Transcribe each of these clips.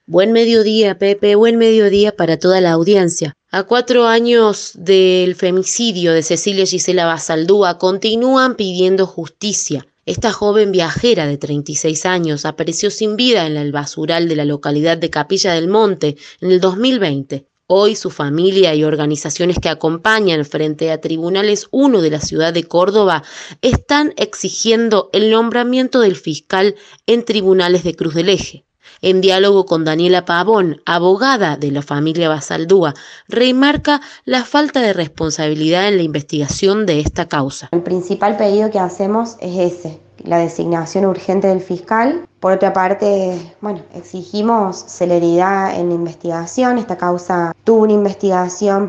Buen mediodía, Pepe, buen mediodía para toda la audiencia. A 4 años del femicidio de Cecilia Gisela Basaldúa continúan pidiendo justicia. Esta joven viajera de 36 años apareció sin vida en el basural de la localidad de Capilla del Monte en el 2020. Hoy su familia y organizaciones que acompañan frente a Tribunales 1 de la ciudad de Córdoba están exigiendo el nombramiento del fiscal en tribunales de Cruz del Eje. En diálogo con Daniela Pavón, abogada de la familia Basaldúa, remarca la falta de responsabilidad en la investigación de esta causa. El principal pedido que hacemos es ese, la designación urgente del fiscal. Por otra parte, exigimos celeridad en la investigación. Esta causa tuvo una investigación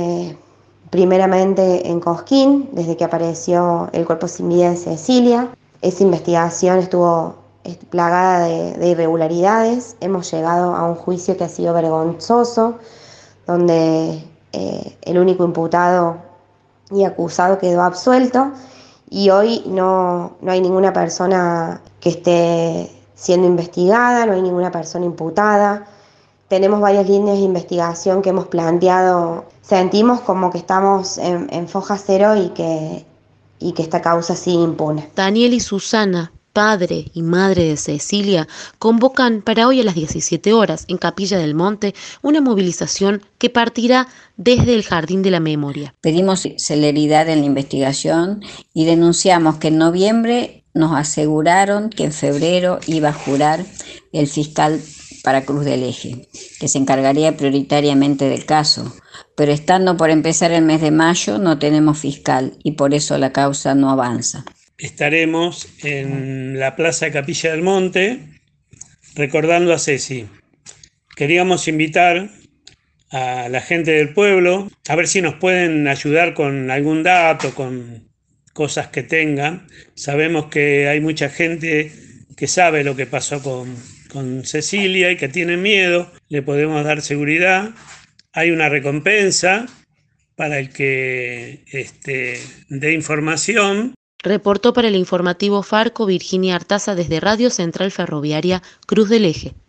primeramente en Cosquín, desde que apareció el cuerpo sin vida de Cecilia. Esa investigación estuvo plagada de irregularidades. Hemos llegado a un juicio que ha sido vergonzoso, donde el único imputado y acusado quedó absuelto, y hoy no hay ninguna persona que esté siendo investigada, no hay ninguna persona imputada. Tenemos varias líneas de investigación que hemos planteado. Sentimos como que estamos en foja cero y que esta causa sigue impune. Daniel y Susana, padre y madre de Cecilia, convocan para hoy a las 17 horas en Capilla del Monte una movilización que partirá desde el Jardín de la Memoria. Pedimos celeridad en la investigación y denunciamos que en noviembre nos aseguraron que en febrero iba a jurar el fiscal para Cruz del Eje, que se encargaría prioritariamente del caso. Pero estando por empezar el mes de mayo no tenemos fiscal y por eso la causa no avanza. Estaremos en la Plaza de Capilla del Monte recordando a Ceci. Queríamos invitar a la gente del pueblo a ver si nos pueden ayudar con algún dato, con cosas que tengan. Sabemos que hay mucha gente que sabe lo que pasó con Cecilia y que tiene miedo. Le podemos dar seguridad. Hay una recompensa para el que dé información. Reportó para el informativo Farco Virginia Artaza desde Radio Central Ferroviaria Cruz del Eje.